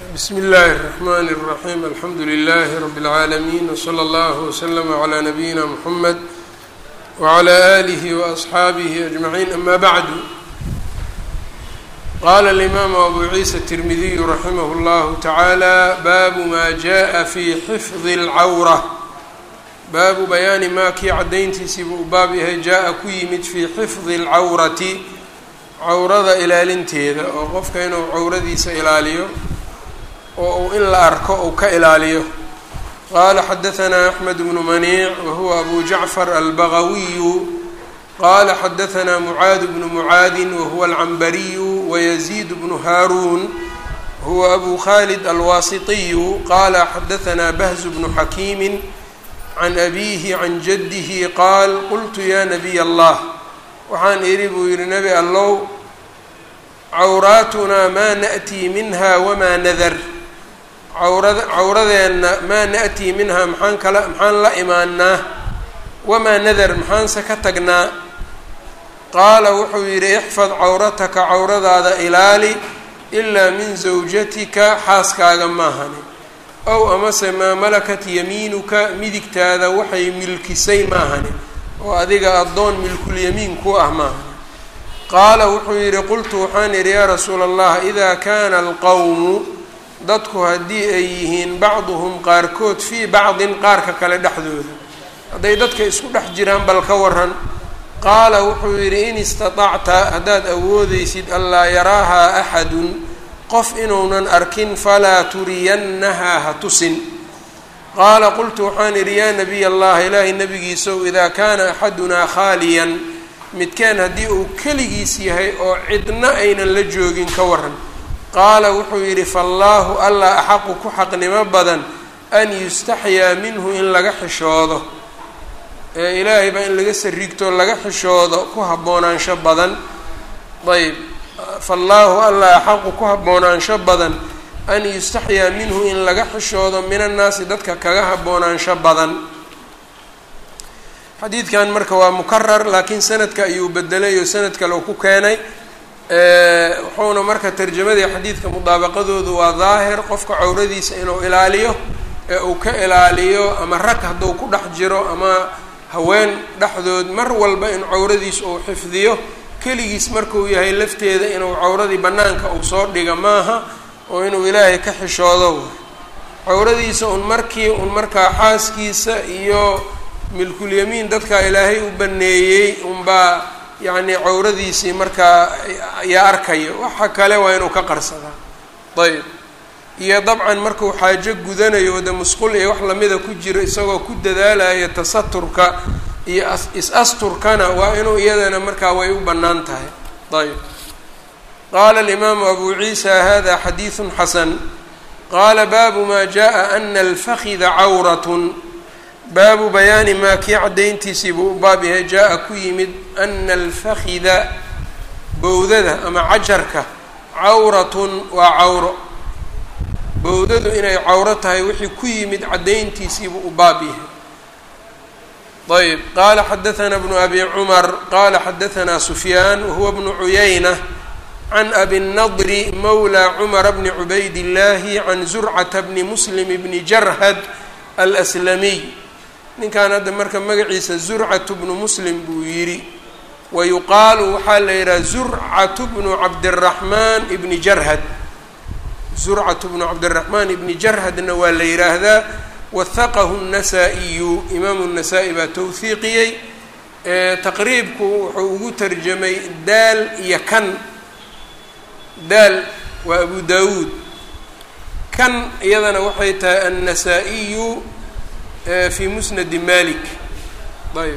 بsم الlh الرحmn الرحيم الحمdu للh رب العاalمين وصلى الله وسلم على نبيinا محمد وعلى آله وأصحاaبه أجمعين أmا bعd qال الإmام أbو عيسى الترمذي رحimه الله تعالى bab ma جاء في xفظ الcawرة baabu bayaani maa kii cadayntiisiiba u baab yahay jaa-a ku yimid fii xifdi alcawrati cawrada ilaalinteeda oo qofka inuu cawradiisa ilaaliyo oo uu in la arko uu ka ilaaliyo qaala xadahanaa axmed bnu maniic wahuwa abu jacfar albagawiyu qaala xadahanaa mucaad bnu mucaadin wahuwa alcambariyu wayaziid bnu haaruun huwa abu khalid alwaasitiyu qaala xadahanaa bahz bnu xakiimin can abiihi can jaddihi qaal qultu yaa nabiy allah waxaan idhi buu yidhi nebi allow cawraatunaa maa na'tii minha wamaa nadar cawradeenna maa na'tii minhaa maxaan la imaanaa wamaa nadar maxaanse ka tagnaa qaala wuxuu yidhi ixfad cawrataka cawradaada ilaali ilaa min zawjatika xaaskaaga maahani ow amase maa malakat yamiinuka midigtaada waxay milkisay maahani oo adiga addoon milkulyamiin ku ah maahani qaala wuxuu yidhi qultu waxaan idhi yaa rasuula allah idaa kaana alqowmu dadku haddii ay yihiin bacduhum qaarkood fii bacdin qaarka kale dhexdooda hadday dadka isku dhex jiraan bal ka waran qaala wuxuu yidhi in istatacta haddaad awoodeysid anlaa yaraahaa axadun qof inuunan arkin falaa turiyannahaa ha tusin qaala qultu waxaan idhi yaa nabiy allah ilaahay nebigiisow idaa kaana axadunaa khaaliyan midkaan haddii uu keligiis yahay oo cidna aynan la joogin ka waran qaala wuxuu yidhi faallaahu allah axaqu ku xaqnimo badan an yustaxyaa minhu in laga xishoodo ee ilaahay baa in laga sariigto laga xishoodo ku haboonaansho badan ayb faallaahu allah axaqu ku haboonaansho badan an yustaxyaa minhu in laga xishoodo min annaasi dadka kaga haboonaansho badan xadiidkan marka waa mukarar laakiin sanadka ayuu bedelay oo sanad kale uu ku keenay wuxuuna marka tarjamadii xadiidka mudaabaqadoodu waa daahir qofka cawradiisa inuu ilaaliyo ee uu ka ilaaliyo ama rag hadduu ku dhex jiro ama haween dhexdood mar walba in cawradiisa uu xifdiyo keligiis markuu yahay lafteeda inuu cawradii bannaanka uu soo dhiga maaha oo inuu ilaahay ka xishoodo cawradiisa markaa xaaskiisa iyo milkulyamiin dadka ilaahay u baneeyey unbaa yacni cawradiisii markaa ayaa arkayo waxa kale waa inuu ka qarsadaa ayb iyo dabcan markuu xaajo gudanayo wada musqul iyo wax lamida ku jiro isagoo ku dadaalaya tasaturka iyo is-asturkana waa inuu iyadana markaa way u bannaan tahay ayb qaala alimaamu abu ciisa hada xadiiثu xasan qaala baabu maa jaءa ana alfakida cawratn baabu bayaani maa kii caddayntiisii buu u baab yahay jaa-a ku yimid ana alfakida bowdada ama cajarka cawratun waa cawro bowdadu inay cawro tahay wixii ku yimid caddayntiisiibuu u baab yahay ayb qaala xadahanaa bnu abi cumar qaala xadahanaa sufyaan wahuwa bnu cuyayna can abi nadri mawla cumara bni cubayd illaahi can zurcata bni muslim bni jarhad alslamiy ninkan hadda marka magaciisa zurcatu bnu muslim buu yidhi wa yuqaalu waxaa la yidhaha zurcatu bnu cabdiraxmaan ibni jarhad zurcatu bnu cabdiraxmaan ibni jarhadna waa la yidhaahdaa wahaqahu الnasaa-iyu imaamu الnasaa-i baa towhiiqiyey taqriibku wuxuu ugu tarjamay daal iyo kan daal waa abu daawuud kan iyadana waxay tahay annasaa-iyu fi musnadi malik ayb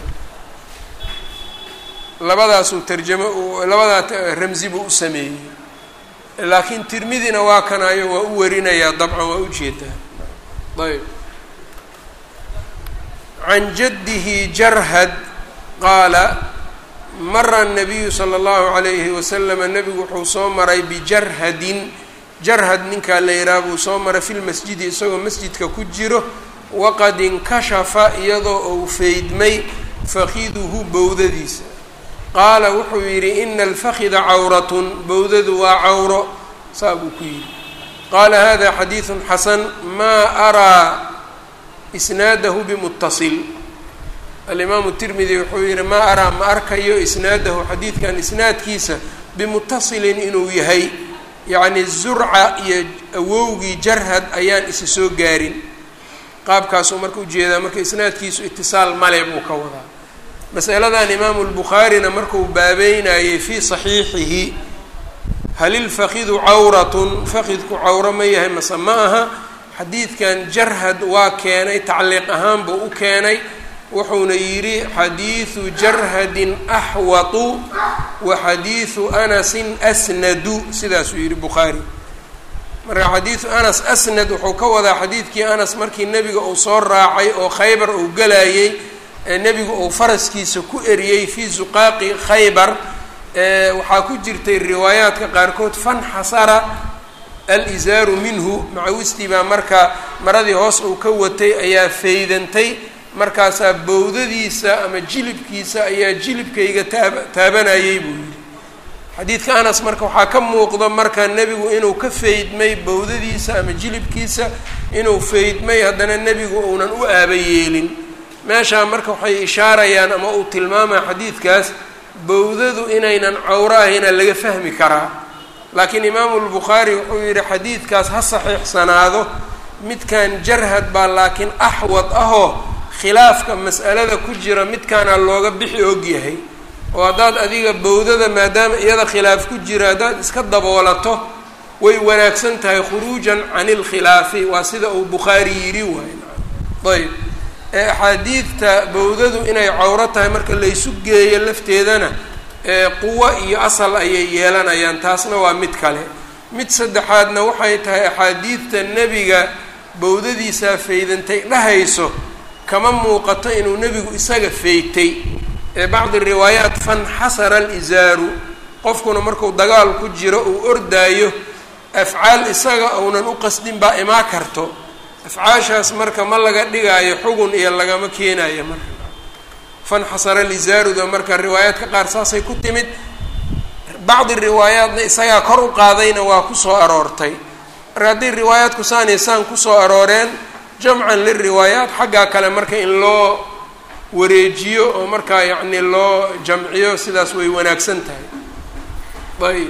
labadaasuu tarjamo labadaa ramzi buu u sameeyey laakiin tirmidina waa kanayo waa u warinayaa dabcan waa ujeedaa ayb can jaddihi jarhad qaala mara الnabiyu salى اllahu عalayhi waslama nebigu wuxuu soo maray bijarhadin jarhad ninkaa la yidhaha buu soo maray fi lmasjidi isagoo masjidka ku jiro waqad inkashafa iyadoo uu faydmay fakiduhu bowdadiisa qaala wuxuu yidhi ina alfakida cawratun bowdadu waa cawro saa buu ku yidhi qaala hada xadiiثu xasan ma araa isnaadahu bimutaصil. alimaamu tirmidi wuxuu yihi maa araa ma arkayo isnaadahu xadiidkan isnaadkiisa bimutasilin inuu yahay, yacni zurca iyo awowgii jarhad ayaan isa soo gaarin. qaabkaasuu marka ujeedaa, marka isnaadkiisu itisaal male buu ka wadaa. masaladan imaamu lbukhaarina markuu baabeynayay fii saxiixihi hal ilfakidu cawratun, fakidku cawro ma yahay mase ma aha, xadiidkan jarhad waa keenay, tacliiq ahaan buu u keenay, wuxuuna yidhi xadiiثu jarhadin axwatu wa xadiiثu anasin asnadu, sidaasuu yidhi bukhaari. marka xadiiثu anas asnad wuxuu ka wadaa xadiidkii anas markii nebiga uu soo raacay oo khaybar uu galayey, ee nebigu uu faraskiisa ku eriyey fii zuqaaqi khaybar, waxaa ku jirtay riwaayaadka qaarkood fanxasara alizaaru minhu, macawistii baa marka maradii hoos uu ka watay ayaa faydantay, markaasaa bowdadiisa ama jilibkiisa ayaa jilibkayga taabanayay buu yidhi. xadiidka anas marka waxaa ka muuqda marka nebigu inuu ka faydmay bowdadiisa ama jilibkiisa inuu faydmay, haddana nebigu uunan u aaba yeelin. meeshaa marka waxay ishaarayaan ama uu tilmaamaa xadiidkaas bowdadu inaynan cawro ahayna laga fahmi karaa. laakiin imaamu lbukhaari wuxuu yidhi xadiidkaas ha saxiixsanaado, midkan jarhad baa laakiin axwad ahoo khilaafka mas'alada ku jira midkaana looga bixi og yahay. oo haddaad adiga bowdada maadaama iyada khilaaf ku jira haddaad iska daboolato way wanaagsan tahay khuruujan can ilkhilaafi, waa sida uu bukhaari yidhi waay. ayb axaadiidta bowdadu inay cawro tahay marka laysu geeyo lafteedana quwo iyo asal ayay yeelanayaan, taasna waa mid kale. mid saddexaadna waxay tahay axaadiidta nebiga bowdadiisaa faydantay dhahayso kama muuqato inuu nebigu isaga faytay. bacdi riwaayaat fanxasara alizaaru, qofkuna marku dagaal ku jiro uu ordaayo afcaal isaga uunan u qasdin baa imaa karto, afcaashaas marka ma laga dhigaayo xugun iyo lagama keenayo. marka fanxasara alizaaruda marka riwaayaadka qaar saasay ku timid, bacdi riwaayaatna isagaa kor u qaadayna waa kusoo aroortay. marka haddii riwaayaadku saaneysaan kusoo arooreen jamcan liriwaayaat, xaggaa kale marka in loo wareejiyo oo markaa yacni loo jamciyo sidaas way wanaagsan tahay. ayb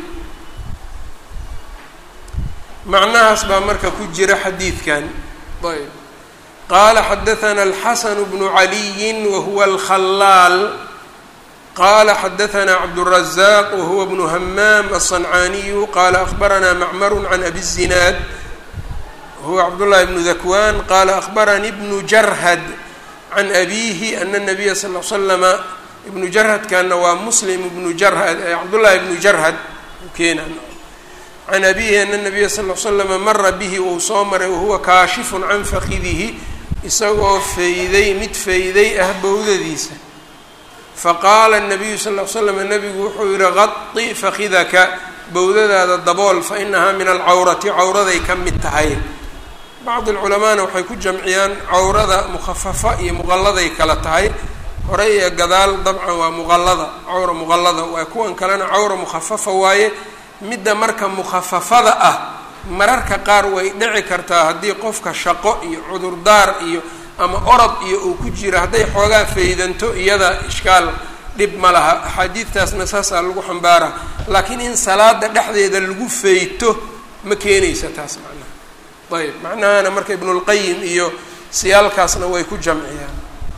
macnahaas baa marka ku jira xadiidkan. ayb qaala xadaثana alxasan bnu caliyi wahuwa alkhalaal qaala xadaثana cabdالrazaq wahuwa bnu hamaam aلصancaaniyu qaala akbarana macmaru can abi الzinaad huwa cabdullahi bnu dakwan qaala akbaranii bnu jarhad can abiihi ana nabiya sal l slama ibnu jarhadkana waa muslim ibnu jarhad cabdullahi ibnu jarhad keena can abiihi ana nabiya sal l slama mara bihi uu soo maray wahuwa kaashifun can fakidihi, isagoo fayday mid fayday ah bowdadiisa. faqaala nabiyu sal l slam nabigu wuxuu yihi qadi fakidaka, bowdadaada dabool, fa inahaa min alcawrati, cawraday ka mid tahay. bacd alculamaana waxay ku jamciyaan cawrada mukhafafa iyo muqalladay kala tahay, hore iyo gadaal dabcan waa muqallada, cawra muqallada waa kuwan kalena cawra mukhafafa waaye. midda marka mukhafafada ah mararka qaar way dhici kartaa haddii qofka shaqo iyo cudurdaar iyo ama orod iyo uu ku jiro, hadday xoogaa faydanto iyada ishkaal dhib ma laha, axaadiidtaasna saasaa lagu xambaara. laakiin in salaada dhexdeeda lagu fayto ma keenaysa taas macnaha. ayb macnahana marka ibnulqayim iyo siyaalkaasna way ku jamciyaan.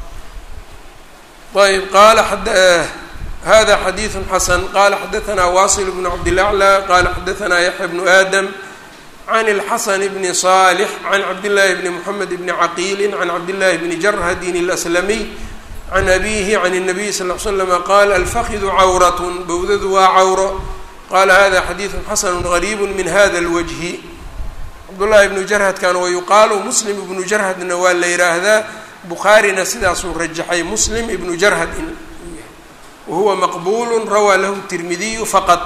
ayb qaala hada xadiiثu xasan qaala xadaثana wasil bnu cabdilaclى qaala xadaثana yaxya bnu aadam can اlxasan bni صaalix can cabdillaahi bni moxamed bni caqiili can cabdillaahi bni jarhadin اlأslamiy can abihi can الnabiy sal ll slm qaala alfakidu cawrat, bowdadu waa cawro. qaala hada xadiiثu xasanu gariib min hada اlwajhi. cabdullaahi ibnu jarhadkan wayuqaalu muslim ibnu jarhadna waa la yidhaahdaa, bukhaarina sidaasuu rajaxay muslim ibnu jarhad in wahuwa maqbulu rawaa lahu tirmidiyu faqad.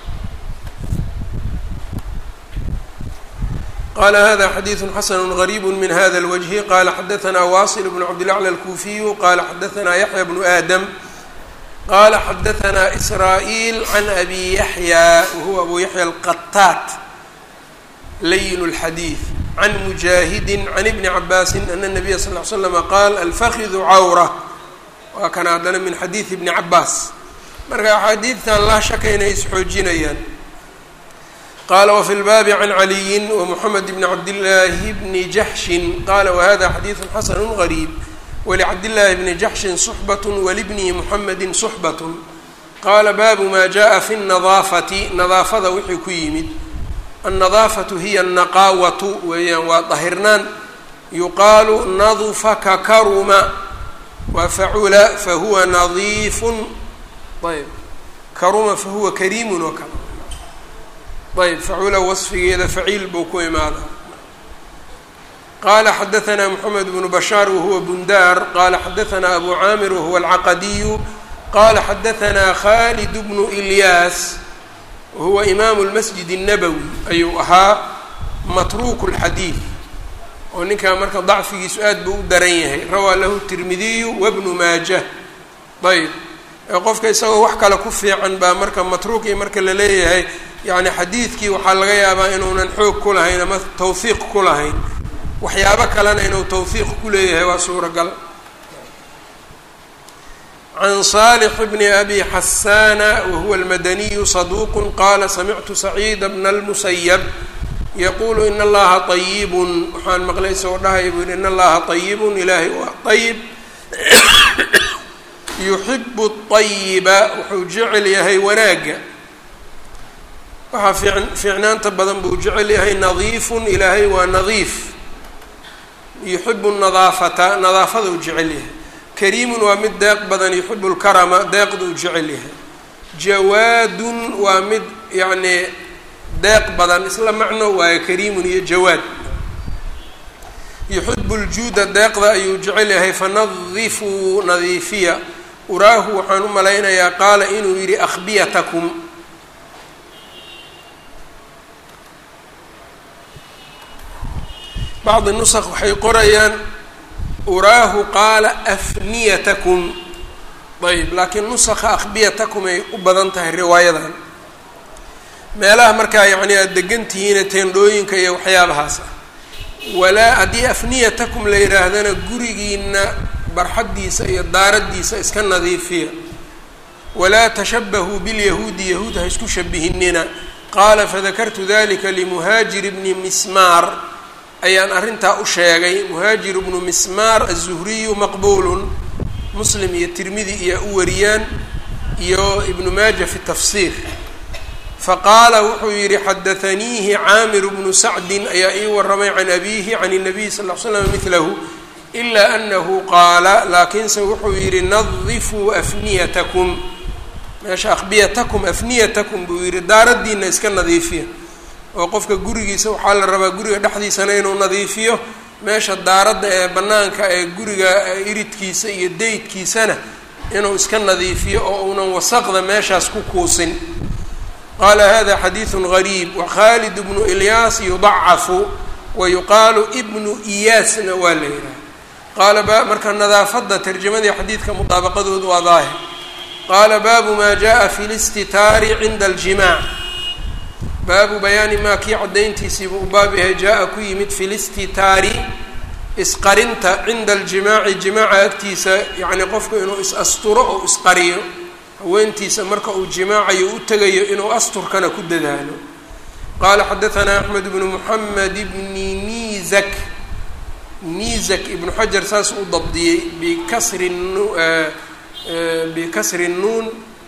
qaala hada xadiiثu xasanu gariib min hada اlwجhi qala xadaثna wasil bnu cabdilaclى alkuufiyu qala xadaثna yaxya bnu aadam qala xadaثna israa'iil can abi yaxya wahuwa abu yaxya alqataat layin الxadiiث can mujaahidi can ibni cabaasi ana الnabiya sal ly slama qaal alfakidu cawra waa kana haddana min xadiidi ibni cabaas marka axaadiidtan laa shaka inay isxoojinayaan. qala wfi lbaabi can caliyin wmuxamed bni cabdillaahi bni jaxshin qala wahada xadiidu xasanu gariib walicabdillaahi bni jaxshin suxbat walibnihi muxamedi suxbat. qaala baabu ma jaءa fi الnadaafati nadaafada wixii ku yimid. النظاaفة hiy النaqاawة weeyaan waa طahirnaan yuqaalu nadfka karuma waa facula fahuwa نaظiif ayb karuma fahuwa kariim oo kale ayb facula waصfigeeda faciil buu ku imaada. qala xadaثna mحamed بن بشhاar wahuwa bundar qala xadaثna أbu cاamir wahuwa الcaqadiyu qala xadaثna khالد بن إlyاas wahuwa imaamu lmasjid الnabowi ayuu ahaa matruuk اlxadiid oo ninkaa marka dacfigiisu aad buu u daran yahay rawaa lahu tirmidiyu wabnu maajah. ayb qofka isagoo wax kale ku fiican baa marka matruukii marka la leeyahay yani xadiidkii waxaa laga yaabaa inuunan xoog ku lahayn ama tawhiiq ku lahayn waxyaabo kalena inuu tawhiiq ku leeyahay waa suuragal. can صالح bn abi xasana wahuwa اlmadaniyu صaduq qala samictu سacيid bna الmusayb yaqulu in اllaha طayib waxaan maqlay soo dhahaya buu yihi in allaha طayib ilaahay waa طayib yuxibu الطayiba wuxuu jecel yahay wanaaga waxaa fiicnaanta badan buu jecel yahay nadiifu ilaahay waa nadiif yuxibu الnadaafata nadaafaduu jecel yahay. kariimun waa mid deeq badan yuxibu lkarama deeqda u jecel yahay. jawaadun waa mid yacni deeq badan isla macno waayo kariimun iyo jawaad. yuxibu ljuuda deeqda ayuu jecel yahay fanadifuu nadiifiya. uraahu waxaan u malaynayaa qaala inuu yidhi akhbiyatakum bacdi nusq waxay qorayaan uraahu qaala afniyatakum ayb laakiin nusqa akhbiyatakum ay u badan tahay riwaayadan meelaha markaa yacni aada degan tihiine teendhooyinka iyo waxyaabahaas ah. walaa haddii afniyatakum la yidhaahdana gurigiina barxaddiisa iyo daaraddiisa iska nadiifiya. walaa tashabahuu bilyahuudi yahuud ha isku shabihinina. qaala fadakartu dalika limuhaajir bni mismaar ayaan arrintaa u sheegay. muhaajir bnu mismaar aلzuhriyu maqbuulun muslim iyo tirmidi iyo u wariyaan iyo ibnu maaja fi tafsiir. faqaala wuxuu yidhi xadaaniihi caamir bnu sacdin ayaa ii waramay can abiihi can الnabiy sal ll ly slam midlahu ilaa anahu qaala laakiinse wuxuu yidhi nadifuu afniyatakum meesha akhbiyatakum afniyatakum buu yidhi daaraddiina iska nadiifiya oo qofka gurigiisa waxaa la rabaa guriga dhexdiisana inuu nadiifiyo meesha daaradda ee bannaanka ee guriga iridkiisa iyo daydkiisana inuu iska nadiifiyo oo uunan wasaqda meeshaas ku kuusin. qaala hada xadiiثu gariib wakhaalid bnu ilyaas yudacafu wayuqaalu ibnu iyaasna waa la yidhaha. qaala marka nadaafadda tarjamadii xadiidka mudaabaqadoodu waa daahir. qaala baabu ma jaءa fi اlistitaari cinda اljimaac baabu bayaani maa kii caddayntiisiibu u baab yahay jaa-a ku yimid fi listitaari isqarinta cinda aljimaaci jimaaca agtiisa yacni qofku inuu is-asturo oo isqariyo haweentiisa marka uu jimaacayo u tegayo inuu asturkana ku dadaalo. qaala xadaثanaa axmed bnu muxamed bni nizak ibnu xajar saas u dabdiyey bikasri nuun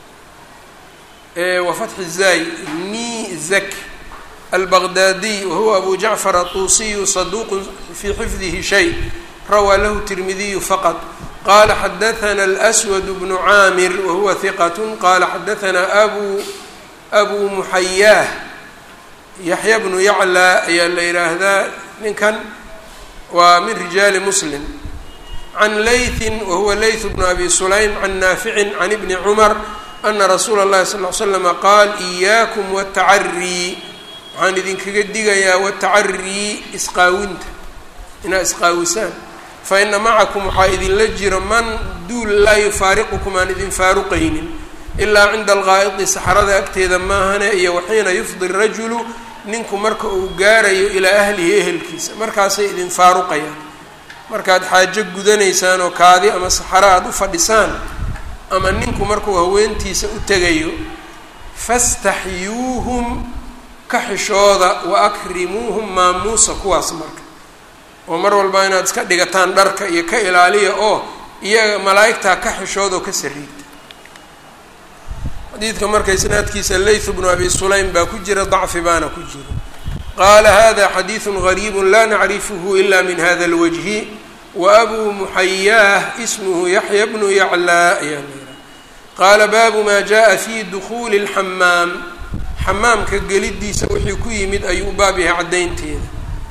وفتح الزاي نيزك البغدادي وهو أبو جعفر الطوسي صدوق في حفظه شيء روى له الترمذي فقط. قال حدثنا الأسود بن عامر وهو ثقة قال حدثنا أبو محياه يحيى بن يعلى ayaa la yidhaahdaa ninkan waa min رiجاaل مسلم عن ليث وهو ليث بن أبي سليم عن نافع عن ابن عمر ana rasuula اllahi sal ly slama qaal إiyaakum watacarii waxaan idinkaga digayaa watacarii isqaawinta inaad isqaawisaan faina macakum waxaa idinla jiro man duul laa yufaariqukum aan idin faaruqaynin ilaa cinda alqaa'idi saxrada agteeda maahane iyo waxiina yufdi rajulu ninku marka uu gaarayo ilaa ahlihi ehelkiisa markaasay idin faaruqayaan. markaad xaajo gudanaysaan oo kaadi ama saxaro aad u fadhisaan ama ninku markuu haweentiisa u tegayo fastaxyuuhum ka xishooda wa akrimuuhum maamuusa kuwaas marka oo mar walba inaad iska dhigataan dharka iyo ka ilaaliya oo iyaga malaa'igtaa ka xishooda oo ka sariigta. xadiidka marka isnaadkiisa Layth bnu abi Sulaym baa ku jira, dacfi baana ku jira. qaala hada xadiiثu غariib la nacrifhu ila min hada اlwجhi waabuu muxayaah ismhu yaxya bnu yaclaa qaala baabu ma jaءa fi dukhuuli اlxamaam, xamaamka gelidiisa wixii ku yimid ayuu u baab yahay caddaynteeda.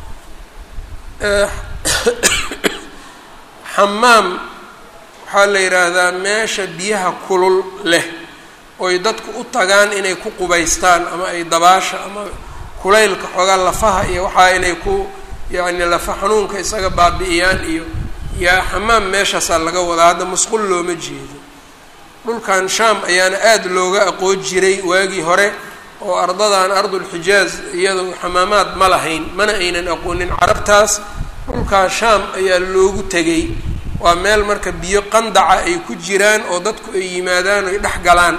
xamaam waxaa la yidhaahdaa meesha biyaha kulul leh oy dadku u tagaan inay ku qubaystaan ama ay dabaasha ama kulaylka xoogaa lafaha iyo waxaa inay ku yacni lafa xanuunka isaga baabi'iyaan iyo yaa xamaam meeshaasaa laga wadaa. hadda musqul looma jeedo. dhulkan shaam ayaana aada looga aqoon jiray waagii hore oo ardadan ardulxijaaz iyadoo xamaamaad ma lahayn mana aynan aqoonin carabtaas. dhulkaa shaam ayaa loogu tegay, waa meel marka biyo qandaca ay ku jiraan oo dadku ay yimaadaan oy dhex galaan.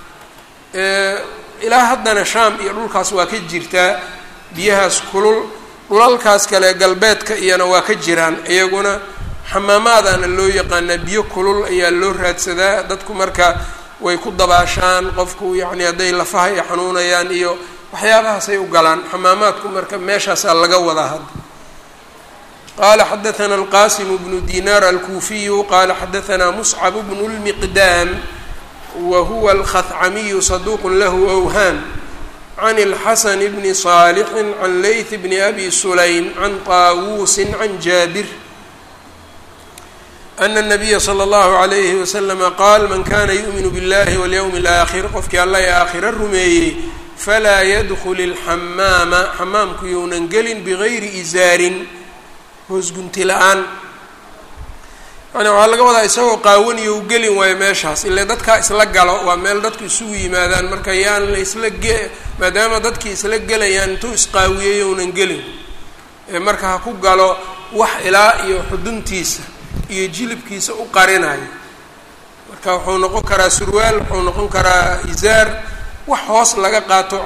ilaa haddana shaam iyo dhulkaas waa ka jirtaa biyahaas kulul. dhulalkaas kale galbeedka iyana waa ka jiraan iyaguna xamaamaadaana loo yaqaanaa. biyo kulul ayaa loo raadsadaa, dadku marka way ku dabaashaan, qofku yacni hadday lafaha ay xanuunayaan iyo waxyaabahaasay u galaan. xamaamaadku marka meeshaasaa laga wadaa hadda. qaala xadaثana alqasim bnu dinar alkuufiyu qaala xadaثana muscab bnu اlmiqdaam whuwa alkhacamiyu saduuq lahu awhaam can اlxasan bni صaalixi can layth bni abi sulaym can طaawuusi can jaabir ana الnabiya slى اllahu عalayhi waslama qaal man kana yu'minu biاllahi walyowmi اlآakhir qofkii alla ee aakhira rumeeyey falaa yadkul اlxamaama xamaamku younan gelin bigayri izaarin hoosgunti la-aan. yani waxaa laga wadaa isagoo qaawaniyo u gelin waayo meeshaas ile dadkaa isla galo, waa meel dadku isugu yimaadaan. marka yaan la isla maadaama dadkii isla gelayaan intuu isqaawiyey ounan gelin marka ha ku galo wax ilaa iyo xuduntiisa iyo jilibkiisa u qarinayo. marka wuxuu noqon karaa surwaal, wuxuu noqon karaa izaar, wax hoos laga qaato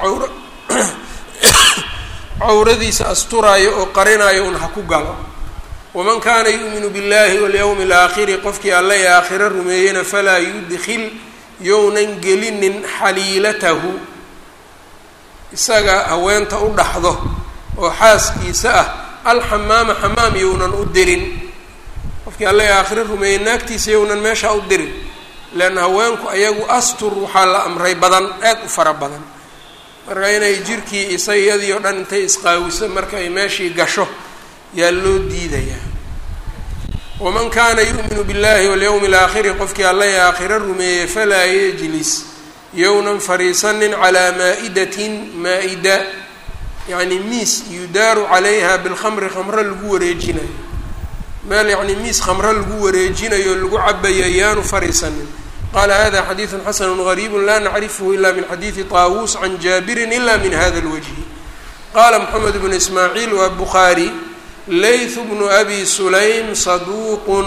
cawradiisa asturayo oo qarinayo un ha ku galo. waman kaana yu'minu biاllahi walyowmi اlaakhiri qofkii alla ee aakhiro rumeeyeyna falaa yudkil younan gelinin xaliilatahu isaga haweenta u dhaxdo oo xaaskiisa ah alxamaama xamaam younan u dirin. qofkii alla ee aakhiro rumeeyey naagtiisa younan meeshaa u dirin, leanna haweenku ayagu astur waxaa la amray badan, aad u fara badan. marka inay jirkii isayadii oo dhan intay isqaawiso marka ay meeshii gasho yaa loo diidayaa. waman kaana yu'minu biاllahi walyowmi اlaakhiri qofkii alla ee aakhiro rumeeyey falaa yejlis younan fariisanin calaa maa'idatin maa-ida yacni miis yudaaru calayha bilkhamri khamro lagu wareejinayo, meel yacni miis khamro lagu wareejinayo lagu cabayo yaanu fariisanin. qaala hada xadiiثu xasanu غariibu la nacrifhu ila min xadiiثi طaawuus can jaabirin ila min hada اlwجhi. qaala moxamed bnu ismaaciil waa bukhaari layth bnu abi sulaym saduuqun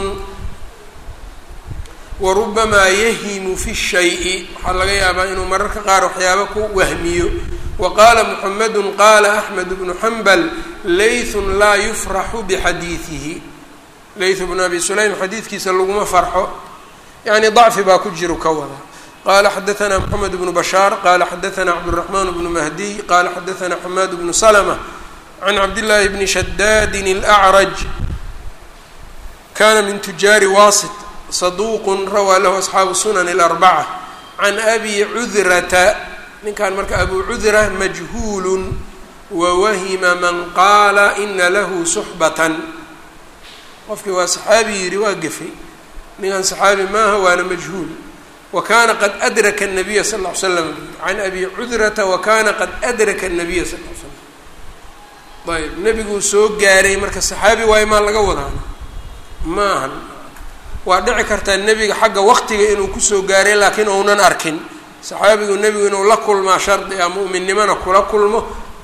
warubamaa yahimu fi shayi, waxaa laga yaabaa inuu mararka qaar waxyaaba ku wahmiyo. wa qaala muxamedu qaala axmed bnu xambal laythun laa yufraxu bixadiidihi. layth bnu abi sulaym xadiidkiisa laguma farxo, yani dacfi baa ku jiru ka wada. qaala xadaثana moxamed bnu bashaar qaala xadaثana cabdالraxmaan bnu mahdiy qaala xadaثana xamaad bnu slma can cabdillaahi bni shadaadin اlأcraj kana min tujaari wasit saduuqun rawaa lahu asxaabu sunan اlarbaca can abi cudrata. ninkan marka abu cudra majhuulu wawahima man qaala ina lahu suxbatan. qofkii waa saxaabi yidhi waa gefay, ninkan saxaabi maaha waana majhuul. wakana qad adraka الnabiya sal ll ly slam can abi cudrata wakana qad adraka الnabiya sal l slam. ayb nebiguu soo gaaray marka saxaabi waayo maa laga wadaana ma ahan. waa dhici kartaa nebiga xagga waqtiga inuu kusoo gaaray laakiin ounan arkin. saxaabigu nebigu inuu la kulmaa shardi ah, mu'minnimona kula kulmo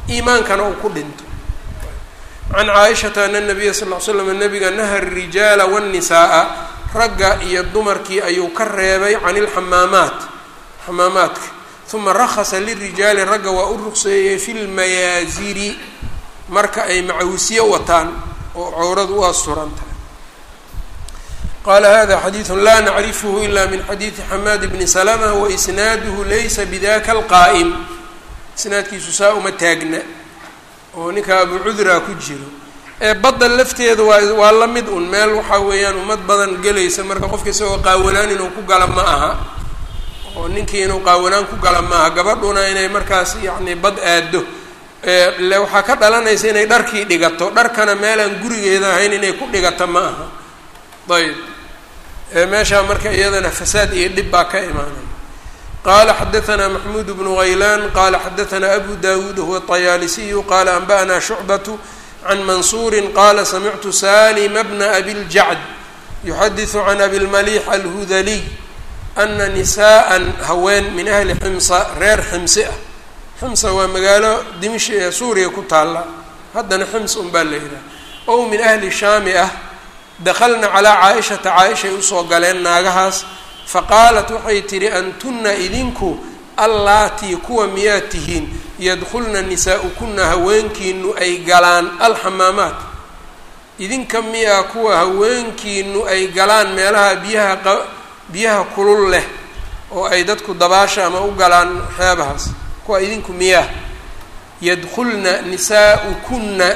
iimaankana uu ku dhinto. can caaishata ana nabiya sal ll slam nabiga naha arijaala waannisaaa ragga iyo dumarkii ayuu ka reebay can ilxamaamaat xamaamaadka. uma rakhasa lirijaali ragga waa u ruqseeyey fi lmayaasiri marka ay macawisyo wataan oo cawradu u asturan tahay. qaala hada xadiidu laa nacrifhu ila min xadiidi xamaad bni salama waisnaaduhu laysa bidaka alqaa'im. isnaadkiisu saa uma taagna oo ninka abu cudraa ku jiro. badda lafteeda waa la mid un meel waxaa weeyaan ummad badan gelaysa marka qofka isagoo qaawanaan inuu ku gala ma aha oo ninkii inuu qaawanaan ku gala ma aha. gabadhuna inay markaas yacni bad aado le waxaa ka dhalanaysa inay dharkii dhigato. dharkana meelaan gurigeeda ahayn inay ku dhigato ma aha. ayb meeshaa marka iyadana fasaad iyo dhib baa ka imaanay. qala xadaثna maxmuud bnu غaylan qala xadaثna abu dawuud huwa طayaalisiyu qala anba'na shucbaة can mansuuri qala samictu salima bna abi اljacd yuxadiثu can abi اlmalix alhudaliy ana nisaءa haween min ahli ximsa reer ximsi ah. ximsa waa magaalo dimishq ee suuriya ku taala, haddana xims un baa la yidhaha. ow min ahli shaami ah dakalna calaa caaishata caaishay usoo galeen naagahaas faqaalat waxay tidhi antuna idinku allaatii kuwa miyaad tihiin yadkulna nisaa'ukuna haweenkiinu ay galaan alxamaamaat. idinka miyaa kuwa haweenkiinu ay galaan meelaha biyaha kulul leh oo ay dadku dabaasha ama u galaan xeebahaas. kuwa idinku miyaa yadkulna nisaa'ukuna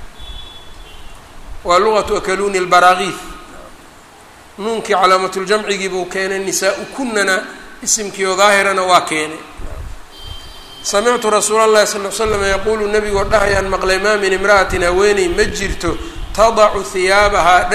waa luqatu akaluuni lbaraagiif. nuunkii calaamatuljamcigii buu keenay nisaa-ukunana isimkiio daahirana waa keenay. samictu rasuula llahi sal l slam yaquulu nabigoo dhahayaan maqlay maa min imra'atin haweeney ma jirto tadacu hiyaabahaa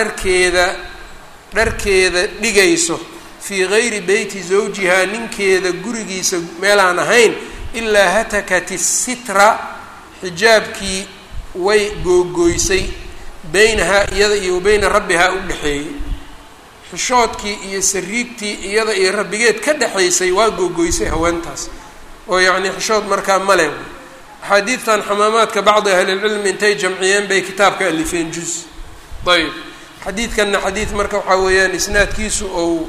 dharkeeda dhigayso fii gayri beyti zawjihaa ninkeeda gurigiisa meelaan ahayn ilaa hatakat isitra xijaabkii way googoysay beynahaa iyada iyo beyna rabbihaa u dhexeeyey. xishoodkii iyo sariigtii iyada iyo rabbigeed ka dhexaysay waa googoysay haweentaas oo yacni xishood markaa male. axaadiidtan xamaamaadka bacdi ahlilcilmi intay jamciyeen bay kitaabka alifeen juz. ayb xadiidkanna xadiid marka waxaa weeyaan isnaadkiisu ou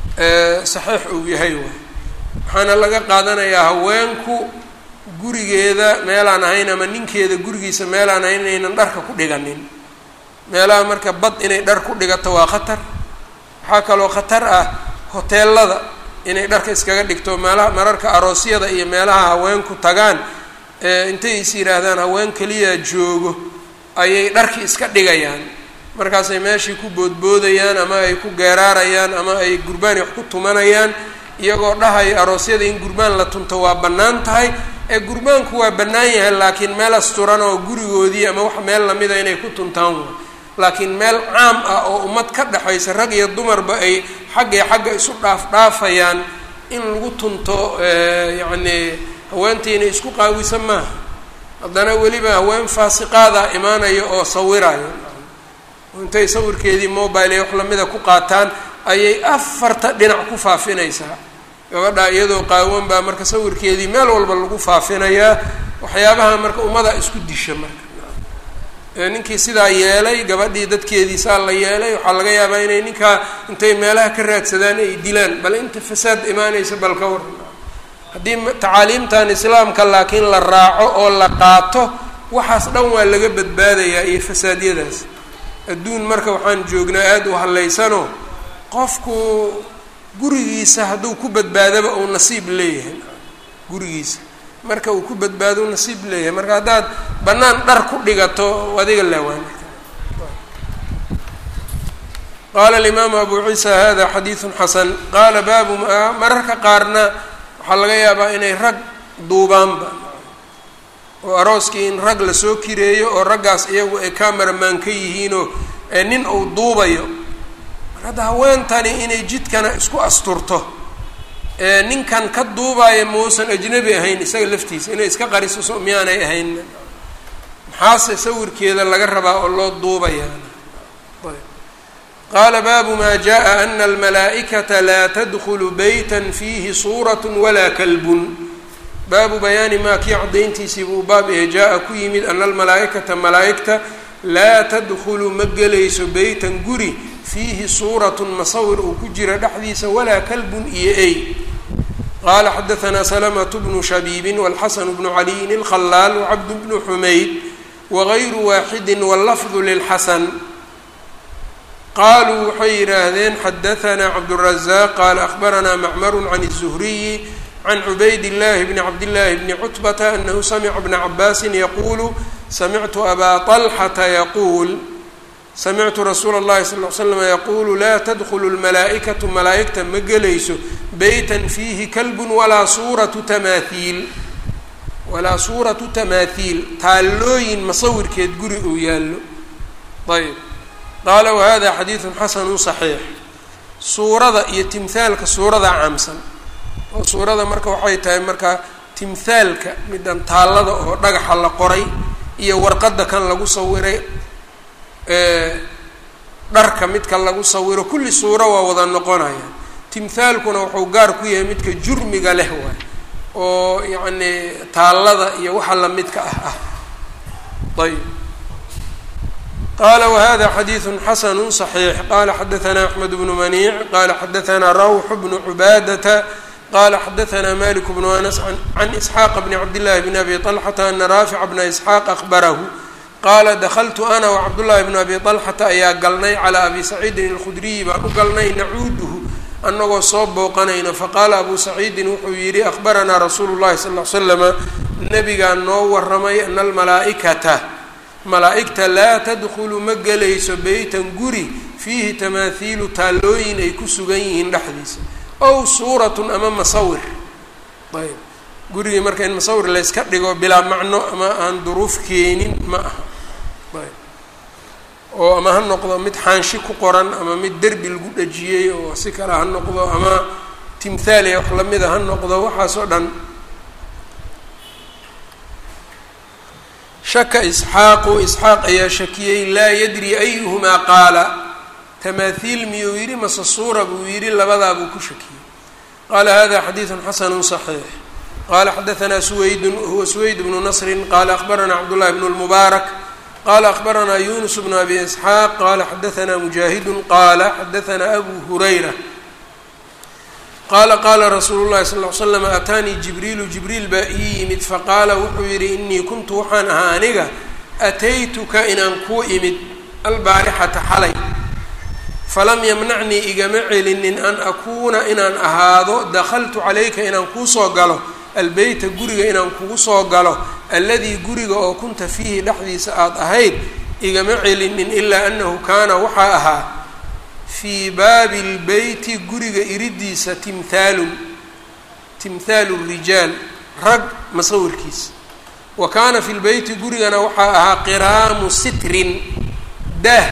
saxiix uu yahay waay. waxaana laga qaadanayaa haweenku gurigeeda meelaan ahayn ama ninkeeda gurigiisa meelaan ahayn inaynan dharka ku dhiganin. meelaha marka bad inay dhar ku dhigato waa khatar. waxaa kaloo khatar ah hoteelada inay dharka iskaga dhigto meelaha mararka aroosyada iyo meelaha haweenku tagaan intay is yidhaahdaan haween keliya joogo ayay dharki iska dhigayaan. markaasay meeshii ku boodboodayaan ama ay ku geeraarayaan ama ay gurbaan wax ku tumanayaan iyagoo dhahay aroosyada in gurbaan la tunto waa bannaan tahay. gurbaanku waa bannaan yahay laakiin meel asturan oo gurigoodii ama wax meel lamida inay ku tuntaan. laakiin meel caam ah oo ummad ka dhexaysa rag iyo dumarba ay xagga isu dhaafayaan in lagu tunto yacni haweentiina isku qaawisa maaha. haddana weliba haween faasiqaada imaanaya oo sawirayo intay sawirkeedii mobile ee wax lamida ku qaataan ayay afarta dhinac ku faafinaysaa. gabadha iyadoo qaawan baa marka sawirkeedii meel walba lagu faafinayaa. waxyaabaha marka ummada isku disha marka ninkii sidaa yeelay gabadhii dadkeediisaa la yeelay waxaa laga yaabaa inay ninkaa intay meelaha ka raadsadaan ay dilaan. bal inta fasaad imaanaysa bal ka waran. haddii tacaaliimtan islaamka laakiin la raaco oo la qaato waxaas dhan waa laga badbaadayaa iyo fasaadyadaas. adduun marka waxaan joognaa aada u hallaysanoo qofku gurigiisa hadduu ku badbaadaba uu nasiib leeyahay. gurigiisa marka uu ku badbaado u nasiib leeyahay. marka haddaad bannaan dhar ku dhigato adiga laawaan. qaala alimaamu abu ciisa hada xadiidun xasan. qaala baabu mararka qaarna waxaa laga yaabaa inay rag duubaanba oo arooskii in rag lasoo kireeyo oo raggaas iyagu ay cameraman ka yihiinoo nin uu duubayo. hadda haweentani inay jidkana isku asturto ninkan ka duubaya mausan ajnabi ahayn isaga laftiisa inay iska qariso so miyaanay ahayn. maxaase sawirkeeda laga rabaa oo loo duubayaa. qaala baabu maa jaa ana almalaa'ikata laa tadkhulu beytan fiihi suurat walaa kalbun. baabu bayaani maa kii caddayntiisii buu baab ee jaa-a ku yimid ana almalaa'ikata malaa'igta laa tadkhulu ma gelayso beytan guri fiihi suuratun masawir uu ku jira dhexdiisa walaa kalbun iyo ey. qaala xadahanaa salamatu bnu shabiibin walxasanu bnu caliyin ilkhalaal wacabdu bnu xumayd wagayru waaxidin wallafdu lilxasan. qaaluu waxay yidhaahdeen xadahanaa cabdurazaaq qaala ahbaranaa macmaru can الzuhriyi can cubayd llahi bni cabdillaahi bni cutbata anahu samica bna cabaasin yaquulu samictu abaa طalxata yaquul samictu rasuula اllahi sal ly slam yaquulu laa tadkhulu lmalaa'ikatu malaa'igta ma gelayso beytan fiihi kalbun walaa suuratu tamaathiil taallooyin masawirkeed guri uu yaallo. ayb qaala wahada xadiidu xasanu صaxiix. suurada iyo timhaalka suurada caamsan oo suurada marka waxay tahay marka timhaalka midan taallada oo dhagaxa la qoray iyo warqadda kan lagu sawiray dharka midka lagu sawiro kulli suuro waa wada noqonaya. timhaalkuna wuxuu gaar ku yahay midka jurmiga leh waay oo yacni taallada iyo waxa la midka ah. ayb qaala wahada xadiidu xasanu صaxiix. qaala xadahanaa axmed bnu maniic qaala xadahanaa rawx bnu cubaadata qala xadahanaa malik bnu anas can isxaaqa bni cabdillahi bni abi طalxata ana raafica bna isxaaq ahbarahu qaala dakaltu ana wacabdullahi bnu abi طalxata ayaa galnay calaa abi saciidin alkhudriyi baan u galnay nacuuduhu annagoo soo booqanayno faqaala abu saciidin wuxuu yidhi ahbaranaa rasuulu llahi sal l slama nabigaa noo waramay ana almalaa'ikata malaa'igta laa tadkhulu ma gelayso beytan guri fiihi tamaathiilu taallooyin ay ku sugan yihiin dhexdiisa ow suuratun ama masawir. ayb gurigii marka in masawir layska dhigo bilaa macno ama aan duruuf keenin ma aha. ayb oo ama ha noqdo mid xaanshi ku qoran ama mid derbi lagu dhajiyey oo si kale ha noqdo ama timhaaliya wax lamida ha noqdo waxaasoo dhan. shaka isxaaqu isxaaq ayaa shakiyey laa yadri ayuhumaa qaala tamaathiil miyuu yidhi mase suura buu yidhi labadaa buu ku shakiyey. qaala hada xadiidu xasanu صaxiix. qaala xadahanaa suwaydun huwa suwayd bnu nasrin qaala ahbaranaa cabdullahi bnu lmubaarak qaala ahbaranaa yunus bnu abi isxaaq qaala xadahanaa mujaahidun qaala xadahanaa abu hurayra qaala qaala rasuulu llahi sal ly slam ataanii jibriilu jibriil baa ii yimid faqaala wuxuu yidhi inii kuntu waxaan ahaa aniga ataytuka inaan kuu imid albaarixata xalay falam yamnacnii igama celinin an akuuna inaan ahaado dakhaltu calayka inaan kuu soo galo albeyta guriga inaan kugu soo galo alladii guriga oo kunta fiihi dhexdiisa aada ahayd igama celinin ilaa annahu kaana waxaa ahaa fii baabi lbeyti guriga iridiisa timthaalu rijaal rag masawirkiisa wa kaana fi lbeyti gurigana waxaa ahaa qiraamu sitrin daah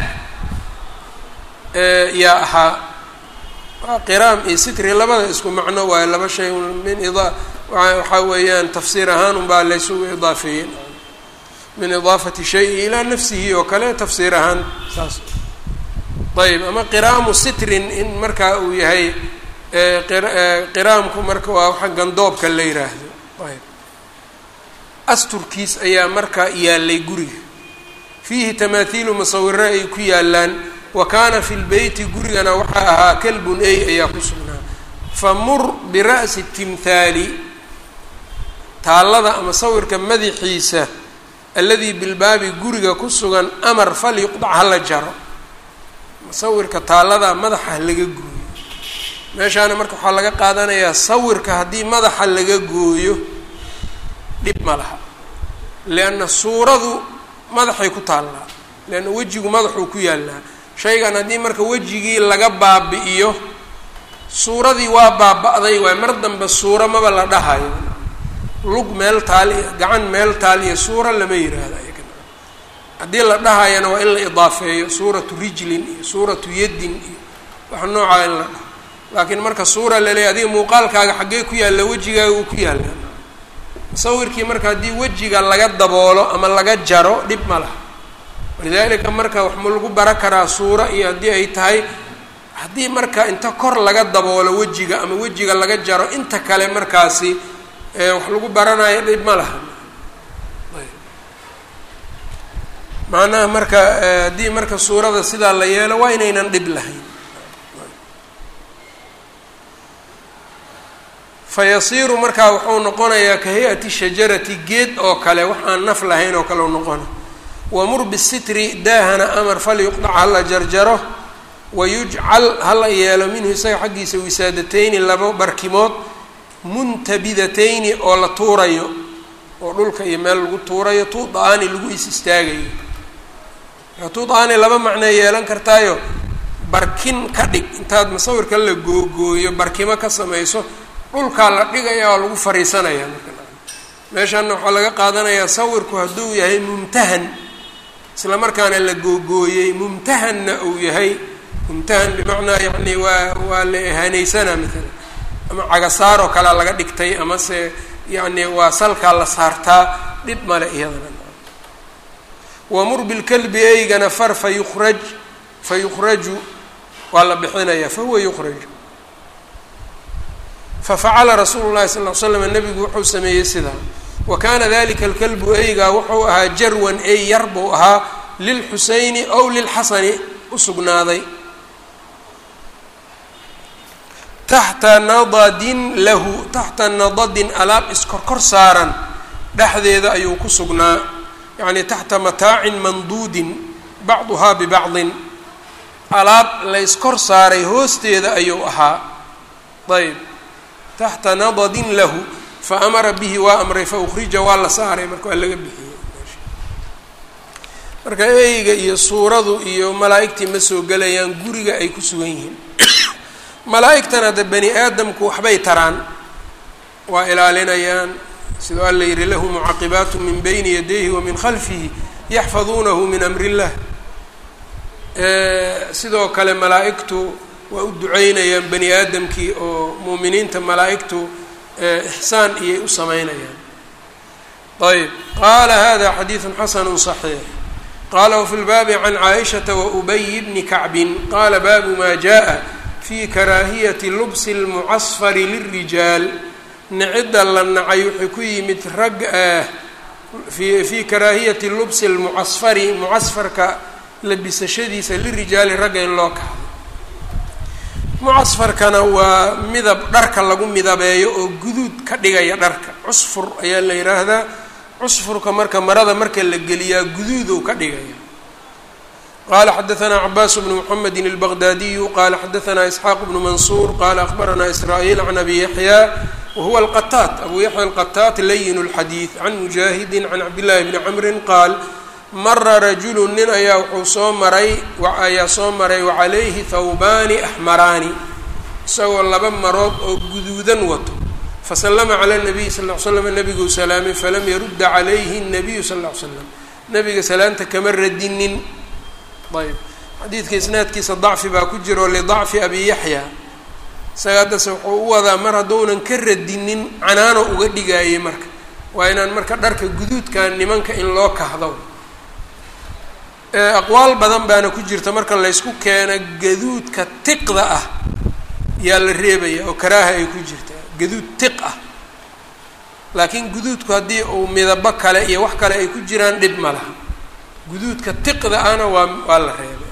yaa ahaa. qiraam iyo sitri labada isku macno waayo laba shay min waxaa weeyaan tafsiir ahaan unbaa laysugu idaafeeyey min idaafati shayi ilaa nafsihi oo kale tafsiir ahaan saas. ayb ama qiraamu sitrin in markaa uu yahay qiraamku marka waa waxa gandoobka la yiraahdo. ayb asturkiis ayaa markaa yaalay guriga fiihi tamaathiilu masawiro ay ku yaalaan wa kaana fi lbeyti gurigana waxaa ahaa kalbun ey ayaa ku sugnaa. famur bira'si timhaali taallada ama sawirka madaxiisa alladii bilbaabi guriga ku sugan amar fal yuqdac hala jaro. sawirka taallada madaxa laga gooyo meeshaana marka waxaa laga qaadanayaa sawirka haddii madaxa laga gooyo dhib ma laha lianna suuradu madaxay ku taallaa leanna wejigu madaxuu ku yaallaa. shaygan haddii marka wejigii laga baabi'iyo suuradii waa baaba-day waay mar dambe suuro maba la dhahayo. lug meel taal iyo gacan meel taal iyo suuro lama yiraahdo ayagana. haddii la dhahayana waa in la idaafeeyo suuratu rijlin iyo suuratu yaddin iyo waxa noocaa in la dhaho. laakiin marka suura laleeyahy adiga muuqaalkaaga xaggee ku yaalla wejigaaga uu ku yaalla. musawirkii marka haddii wejiga laga daboolo ama laga jaro dhib ma laha. walidaalika marka wax ma lagu bara karaa suura iyo haddii ay tahay haddii marka inta kor laga daboolo wejiga ama wejiga laga jaro inta kale markaasi wax lagu baranayo dhib ma laha. macnaha marka haddii marka suurada sidaa la yeelo waa inaynan dhib lahayn. fayasiiru markaa wuxuu noqonayaa ka hay-ati shajarati geed oo kale wax aan naf lahayn oo kale u noqona. wamur bisitri daahana amar falyuqdac hala jarjaro wayujcal hala yeelo minhu isaga xaggiisa wisaadatayni laba barkimood muntabidatayni oo la tuurayo oo dhulka iyo meel lagu tuurayo tuuda-aani lagu istaagayo. tuuda-aani laba macnee yeelan kartaayo barkin ka dhig intaad masawirka la googooyo barkimo ka samayso dhulkaa la dhigaya oo lagu fariisanaya. marka meeshaana waxaa laga qaadanayaa sawirku hadduu yahay mumtahan isla markaana la googooyey mumtahanna uu yahay mumtahan bimacnaa yani waa la ehaaneysanaa maalan ama cagasaar oo kalea laga dhigtay amase yani waa salkaa la saartaa dhib male iyadana. wamur bilkalbi eygana far fayukhraju waa la bixinaya fahuwa yukhraju. fafacala rasuulu llahi sal l slam nabigu wuxuu sameeyey sidaa. wa kaana dalika alkalbu eygaa wuxuu ahaa jarwan ey yar buu ahaa lilxuseyni ow lilxasani usugnaaday taxta nadadin lahu taxta nadadin alaab iskorkor saaran dhexdeeda ayuu ku sugnaa. yacni taxta mataacin manduudin bacduhaa bibacdin alaab la iskor saaray hoosteeda ayuu ahaa. ayb taxta nadadin lahu fa amara bihi waa amray fa ukhrija waa la saaray marka waa laga bixiyey. marka eyga iyo suuradu iyo malaa'igtii ma soo gelayaan guriga ay ku sugan yihiin. malaa'igtana de bani aadamku waxbay taraan waa ilaalinayaan sidoo alla yihi lahu mucaqibaatu min bayni yadayhi wa min khalfihi yaxfaduunahu min amri illah. sidoo kale malaa'igtu waa u duceynayaan bani aadamkii oo mu'miniinta malaa'igtu ixsaan iyay u sameynayaan. ayb qaala hada xadiidu xasanu صaxiix. qaala wafi lbaabi can caaishata waubay bni kacbin qaala baabu ma jaءa fi karaahiyati lubsi اlmucasfari lilrijaal. nicida la nacay wuxuu ku yimid rag fii karaahiyati lubsi lmucasfari mucasfarka labisashadiisa lirijaali ragga in loo kahdo. mucasfarkana waa midab dharka lagu midabeeyo oo guduud ka dhigaya dharka. cusfur ayaa la yidhaahdaa. cusfurka marka marada marka la geliyaa guduudow ka dhigaya. qala xadaثna cabaas bnu mxamedi الbغdadiyu qala xadaثna isxaaq bnu mansuur qala akhbarana israa'iil can abi yaxya wahuwa alqataat abu yaxya alqataat layin اlxadiiث can mujaahidi can cabdillahi bni camri qaal mara rajulu nin ayaa wuxuu soo maray wacalayhi thawbaani axmaraani isagoo laba marood oo guduudan wato fasalama cala الnabiy sal ll ly slam nabiguu salaamay falam yarudda calayhi الnabiyu sal ll ly slam nabiga salaanta kama radinin. ayb xadiidka isnaadkiisa dacfi baa ku jiro lidacfi abi yaxya isaga haddase wuxuu u wadaa mar hadduunan ka radinin canaano uga dhigaayay marka waa inaan marka dharka guduudkan nimanka in loo kahdo. aqwaal badan baana ku jirta marka laysku keena gaduudka tiqda ah yaa la reebaya oo karaaha ay ku jirtaa gaduud tiq ah. laakiin guduudku haddii uu midabo kale iyo wax kale ay ku jiraan dhib ma laha. guduudka tiqda ana waa la reebay.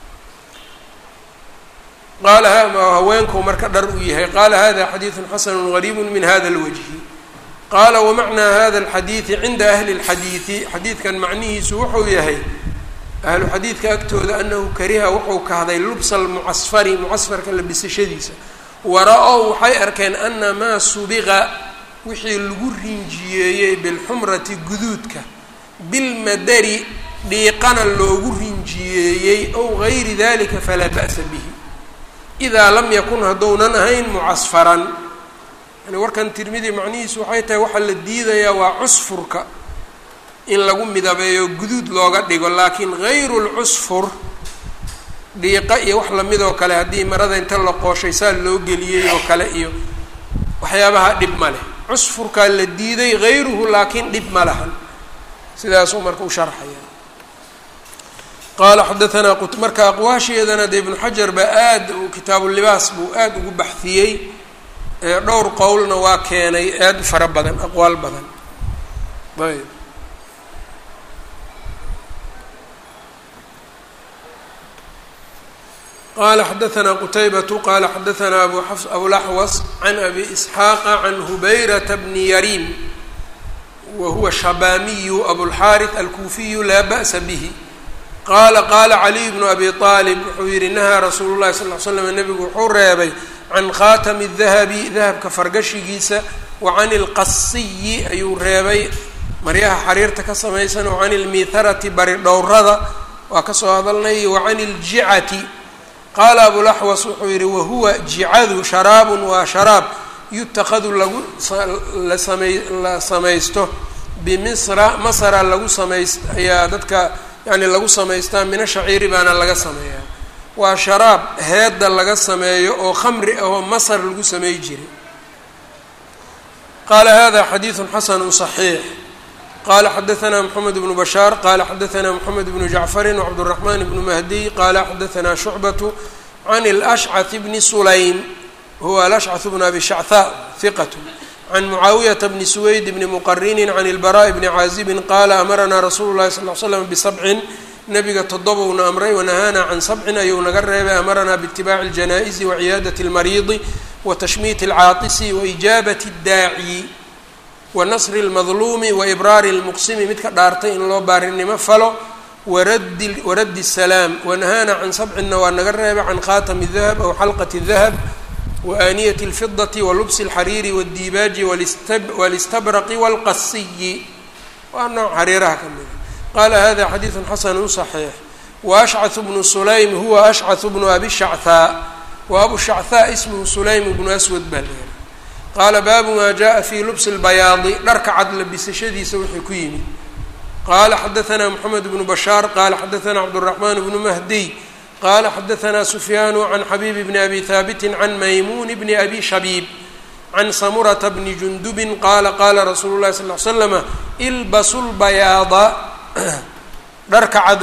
qaala haweenku marka dhar uu yahay. qaala hada xadiiثu xasanu غariib min hada اlwجhi. qaala wamacnaa hada اlxadiiثi cinda ahli اlxadiiثi xadiidkan macnihiisu wuxuu yahay ahlu xadiidka agtooda anahu kariha wuxuu kahday lubsa almucasfari mucasfarka labisashadiisa. wara-ow waxay arkeen ana maa subiqa wixii lagu rinjiyeeyey bilxumrati guduudka bilmadari dhiiqana loogu rinjiyeeyey ow gayri dalika falaa ba'sa bihi idaa lam yakun haddounan ahayn mucasfaran. yani warkan tirmidi macnihiisu waxay tahay waxaa la diidayaa waa cusfurka in lagu midabeeyo guduud looga dhigo laakiin gayru lcusfur dhiiqa iyo wax lamidoo kale haddii marada inta la qooshay saa loo geliyey oo kale iyo waxyaabaha dhib ma leh. cusfurkaa la diiday gayruhu laakiin dhib ma lahan. sidaasuu marka u sharxaya. qaala xadaanaa marka aqwaasheedana de ibnu xajar baa aad kitaabulibaas buu aada ugu baxiyey dhowr qowlna waa keenay aad u fara badan aqwaal badan. ayb qala xadaثna qutaybatu qala xadaثna abulaxwas can abi isxaaqa can hubayrata bni yarim wa huwa shabaamiyu abulxaariث alkuufiyu laa ba'sa bihi qaala qaala caliy bnu abi aalib wuxuu yihi nahaa rasuulu llahi sal l slam nebigu wuxuu reebay can khaatami dahabi dahabka fargashigiisa wa can ilqasiyi ayuu reebay maryaha xariirta ka samaysan wa can ilmiitharati bari dhowrada waa kasoo hadalnay wa can iljicati qaala abulaxwas wuxuu yihi wahuwa jicadu sharaabun waa sharaab yutakadu la samaysto bimisra masra lagu samayst ayaa dadka yani lagu samaystaa mina shaciiri baana laga sameeyaa waa sharaab heedda laga sameeyo oo khamri ah oo masar lagu samey jiray. qaala hada xadiiثu xasanu صaxiix qala xadaثna mxamed bnu bashaar qala xadaثna mxamed bnu jacfari wcabdالرaحman bnu mahdiy qala xadaثna shucbaة can اlأshcaث bni sulaym huwa alأshcaث bn abi shacthaa hiqat can mucaawiyaةa bni suwayd bni muqarini can اlbarاء bni caazibin qaala amaranaa rasuulu lahi sal l slam bisabcin nabiga toddobowna amray wanahaana can sabcin ayuu naga reebay amaranaa biitibaaci اljanaa'izi waciyaadaةi اlmariidi watashmiiti اlcaatisi waijaabati اddaaci wanasri اlmadluumi waibraari اlmuqsimi midka dhaartay in loo baarinimo falo waraddi الsalaam wanahaana can sabcinna waa naga reebay can khaatami الdahab aw xalqati الdahab waaniyat اlfidati walubsi اlxariiri wاddiibaaji walistabraqi wاlqasiyi waa nooc xariiraha ka mida. qaala hada xadiiثu xasanu صaxiix waashcaث bnu sulaym huwa ashcaث bnu abi shacthaa wa abu shacthaa ismhu sulaym bnu aswad baa leeyahay. qaala baabu maa jaءa fii lubsi اlbayaadi dharka cad labisashadiisa wixii ku yimid. qaala xadaثna mxamed bnu bashaar qaala xadaثna cabdالرaحman bnu mahdiy qala xadaثna sufyaanu can xabiib bni abi haabiti can maymuun bni abi shabiib can samurata bni jundubin qaala qaala rasuulu llahi sal l slama ilbasu lbayaada dharka cad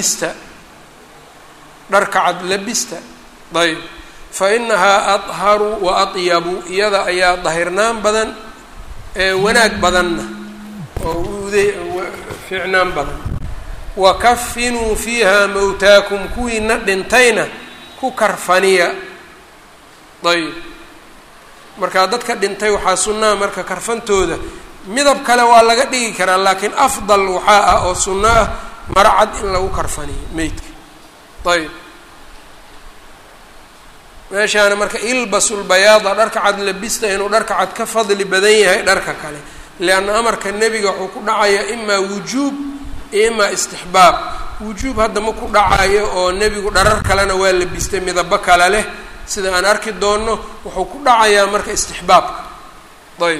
labista ayb fainahaa adharu wa atyabu iyada ayaa dahirnaan badan ee wanaag badanna oo fiicnaan badan. wakafinuu fiiha mawtaakum kuwiina dhintayna ku karfaniya. ayb markaa dadka dhintay waxaa sunnaa marka karfantooda midab kale waa laga dhigi karaa laakiin afdal waxaa ah oo sunno ah maro cad in lagu karfaniyo meydka. ayb meeshaana marka ilbasulbayaada dharka cad labista inuu dharka cad ka fadli badan yahay dharka kale lianna amarka nebiga wuxuu ku dhacaya imaa wujuub ima istixbaab. wujuub hadda ma ku dhacayo oo nebigu dharar kalena waa labistay midabo kale leh sida aan arki doonno wuxuu ku dhacayaa marka istixbaabka. ayb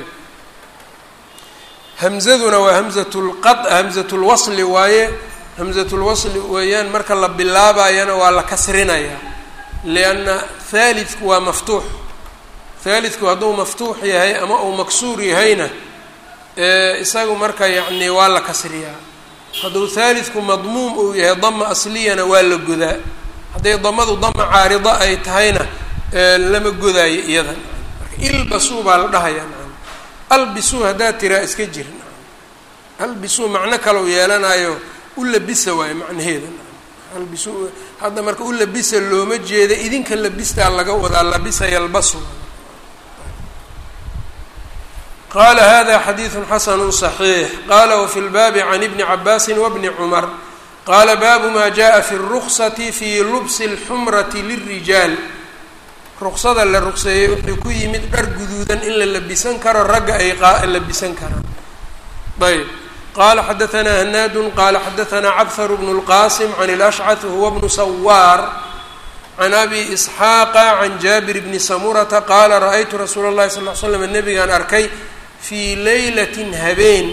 hamzaduna waa hamzatulwasli waaye hamzatulwasli weeyaan marka la bilaabayana waa la kasrinayaa lianna haalidku waa maftuux. haalidku hadduu maftuux yahay ama uu maksuur yahayna isagu marka yacni waa la kasriyaa. hadduu haalidku madmuum uu yahay dama asliyana waa la godaa. hadday damadu dama caarida ay tahayna lama godaayo iyadan. marka ilbasuu baa la dhahayaa maan albisuu haddaad tiraa iska jir albisuu macno kalau yeelanayo u labisa waayo macnaheeda albisuu hadda marka u labisa looma jeeda idinka labistaa laga wadaa labisa yalbasu. qala hada xadiiثu xasanu صaxiix qala wfi lbaabi can ibni cabaasi wbni cumar qala baabu ma jaءa fi الruksati fi lubsi اlxumrati lirijaal ruksada la rugseeyey wuxuu ku yimid dhar guduudan in la labisan karo ragga ay labisan karaan. ayb qala xadaثna hanaadu qala xadaثna cabhar bnu اlqasim can اlأshcaث huwa bnu sawaar can abi isxaaqa can jaabir bni samurata qaala raأytu rasuula اllahi sal l slam nabigaan arkay fii laylatin habeen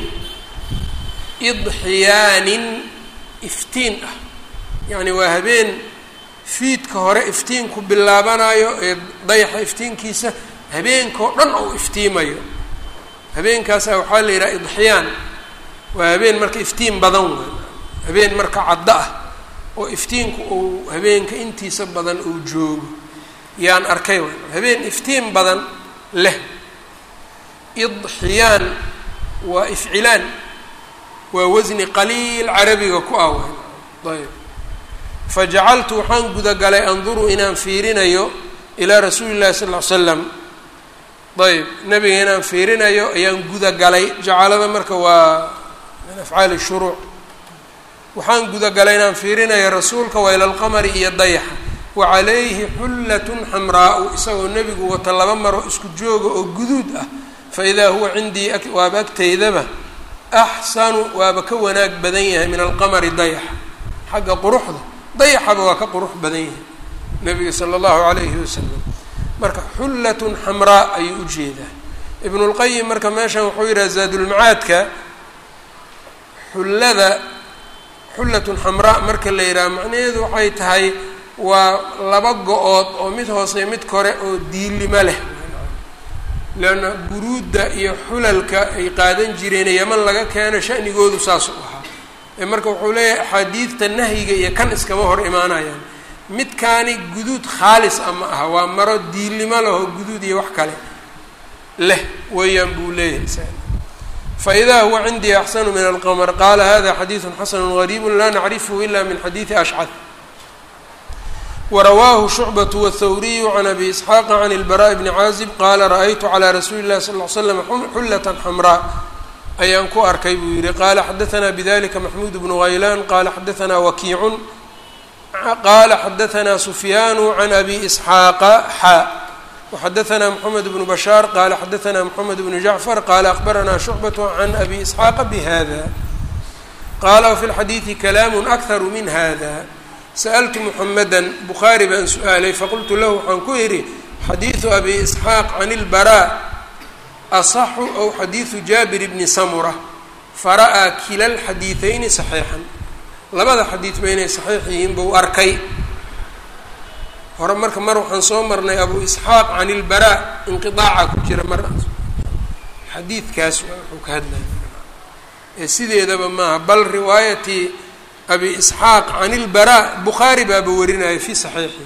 idxiyaanin iftiin ah yacni waa habeen fiidka hore iftiinku bilaabanayo ee dayaxa iftiinkiisa habeenkao dhan uu iftiimayo. habeenkaasa waxaa la yidhaha idxiyaan waa habeen marka iftiin badan wey habeen marka caddo ah oo iftiinku uu habeenka intiisa badan uu joogo yaan arkay habeen iftiin badan leh. idxiyaan waa ifcilaan, waa wasni qaliil carabiga ku ah ayb. fajacaltu waxaan gudagalay anduru inaan fiirinayo ilaa rasuuli llahi sal ll ly slam, ayb nabiga inaan fiirinayo ayaan gudagalay. jacalada marka waa min afcaali shuruuc. waxaan gudagalay inaan fiirinayo rasuulka wa ila alqamari iyo dayaxa, wa calayhi xullatun xamraau, isagoo nebigu wata laba maro isku jooga oo guduud ah. fa idaa huwa cindii waaba agtaydaba axsanu, waaba ka wanaag badan yahay min alqamari dayaxa, xagga quruxda dayaxaba waa ka qurux badan yahay nebiga sala allahu calayhi wasalam. marka xullatun xamraa ayuu u jeedaa. ibnulqayim marka meeshan wuxuu yidhaha zaadulmacaadka, xullatun xamraa marka la yidhaha macnaheedu waxay tahay waa laba go-ood oo mid hoose mid kore oo diilimo leh. leanna buruudda iyo xulalka ay qaadan jireen yaman laga keeno shanigoodu saas u ahaa. marka wuxuu leeyahay axaadiidta nahyiga iyo kan iskama hor imaanayaan. midkaani guduud khaalis a ma aha, waa maro diilimo lahoo guduud iyo wax kale leh weeyaan buu leeyahay. faidaa huwa cindii axsanu min alqamar. qaala hada xadiidu xasanu gariibu laa nacrifhu ila min xadiidi ashcad. warawaahu shucbatu wاthawriyu can abi isxaaqa can ilbaraaءi bni caazib qaala ra'aytu calىa rasuuli llahi sal ll ly slam xullatan xamraa ayaan ku arkay buu yihi. qaala xadaanaa bidalika maxmuud bnu haylaan qaala xadaanaa wakiicun qaala xadaanaa sufyaanu can abi isxaaqa xa waxadaanaa moxamed bnu bashaar qaala xadaanaa moxamed bnu jacfar qaala akbaranaa shucbatu can abi isxaaqa bihada qaala wafi lxadiidi kalaamu akharu min hada. sa'altu muxamedan bukhaari baan su-aalay faqultu lahu waxaan ku idhi xadiidu abi isxaaq can ilbaraa asaxu ow xadiidu jaabir bni samura fara'aa kila lxadiidayni saxiixan. labada xadiidba inay saxiix yihiin buu arkay. hore marka mar waxaan soo marnay abu isxaaq can ilbaraa inqiaaca ku jira mar xadiidkaas wuxuu ka hadlaya ee sideedaba maaha, bal riwaayatii abi isxaaq can ilbaraa bukhaari baaba warinaya fi saxiixihi.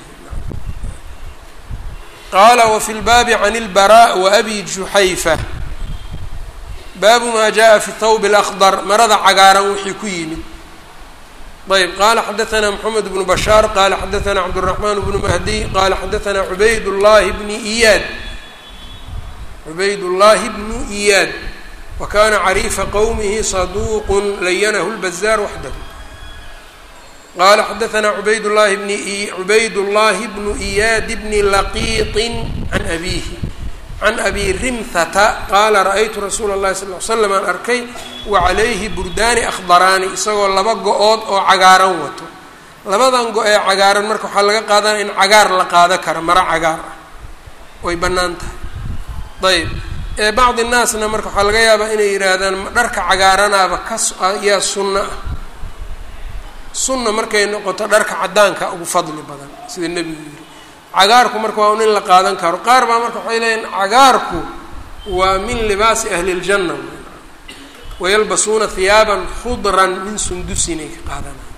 qaala wafi lbaabi can ilbaraa wa abi juxayfa baabu maa jaءa fi thawb اlakdar, marada cagaaran wixii ku yimid. ayb qaala xadaanaa moxamed bnu bashaar qaala xadaanaa cabdالraxmaan bnu mahdiy qaala xadaanaa cubaydullaahi bnu iyaad wa kana cariifa qowmihi saduuq layanahu اlbazaar waxdahu. qaala xadaanaa cubaydullaahi bnu iyaad bni laqiiطin can abiihi can abi rimhata qaala ra'aytu rasuula اllahi sal ly slam aan arkay wacalayhi burdaani akhdaraani, isagoo laba go-ood oo cagaaran wato. labadan go- ee cagaaran marka waxaa laga qaadanaya in cagaar la qaado karo, maro cagaar ah way bannaan tahay. ayb bacdi naasna marka waxaa laga yaabaa inay yidhaahdaan dharka cagaaranaaba yaa sunno ah. sunna markay noqoto dharka caddaanka ugu fadli badan sida nebigu yiri. cagaarku marka waa un in la qaadan karo. qaar baa marka waxay leeyihin cagaarku waa min libaasi ahli ljanna, wayalbasuuna hiyaaban khudran min sundusin ay ka qaadanaya.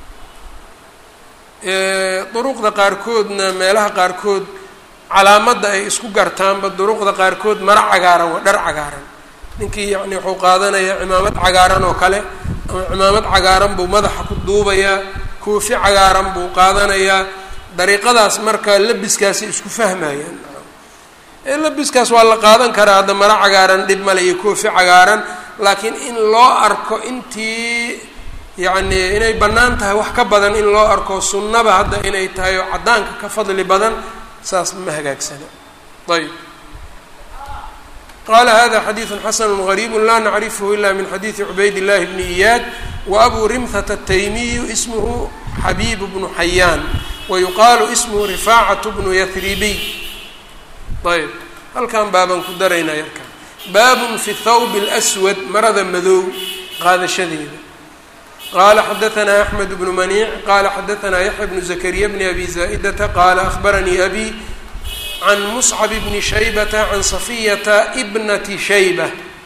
duruqda qaarkoodna meelaha qaarkood calaamadda ay isku gartaanba duruqda qaarkood maro cagaaran waa dhar cagaaran. ninkii yani wuxuu qaadanayaa cimaamad cagaaran oo kale, ama cimaamad cagaaran buu madaxa ku duubayaa, koofi cagaaran buu qaadanayaa. dariiqadaas marka labiskaasay isku fahmayaan. labiskaas waa la qaadan karaa, hadda maro cagaaran dhib male iyo koofi cagaaran, laakiin in loo arko intii yacni inay bannaan tahay wax ka badan in loo arko sunnaba hadda inay tahay oo caddaanka ka fadli badan, saas ma hagaagsana. ayb qaala hada xadiidu xasanu gariibu laa nacrifhu ila min xadiidi cubaydillaahi bni iyaad wa abu rimhata ataymiyu ismuhu xabiib bnu xayaan wayuqaalu ismuhu rifaacatu bnu yathribiy. ayb halkan baabaan ku daraynaa yarkan. baabun fi thawb اlswad, marada madow qaadashadeeda. qaala xadaanaa axmed bnu maniic qaala xadaanaa yaxya bnu zakariya bni abi zaa'idata qaala ahbaranii abi can muscab bni shaybata can safiyata bnati shayba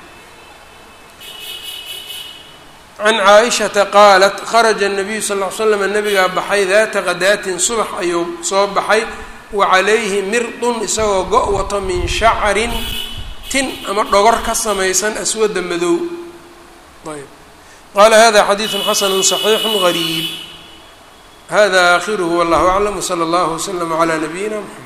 can caaishata qaalat kharaja الnabiyu sal ll ly slam nabigaa baxay daata kadaatin subax ayuu soo baxay wa calayhi mirdun isagoo go' wato min shacrin tin ama dhogor ka samaysan aswada madow. ayb qaala hada xadiiثu xasanu صaxiixu غariib. hada aakhiruhu wallahu aclam wslى اllahu wslm عlى nabiyina mxamed.